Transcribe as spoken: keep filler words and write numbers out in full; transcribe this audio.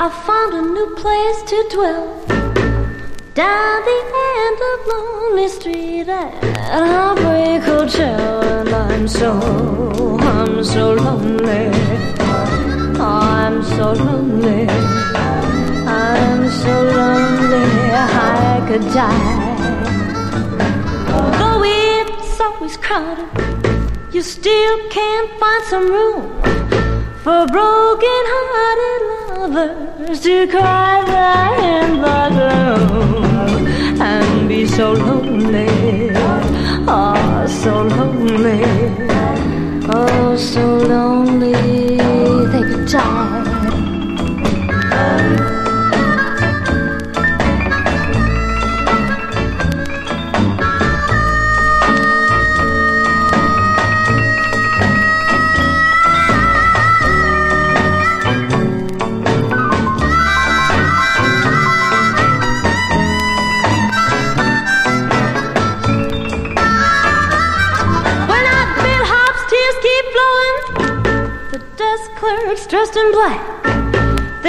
I found a new place to dwell, down the end of Lonely Street at Heartbreak Hotel. And I'm so, I'm so lonely, I'm so lonely, I'm so lonely I could die. Though it's always crowded, you still can't find some room for broken-hearted lovers to cry there in the gloom and be so lonely, oh, so lonely, oh, so lonely they could die. Clerks dressed in black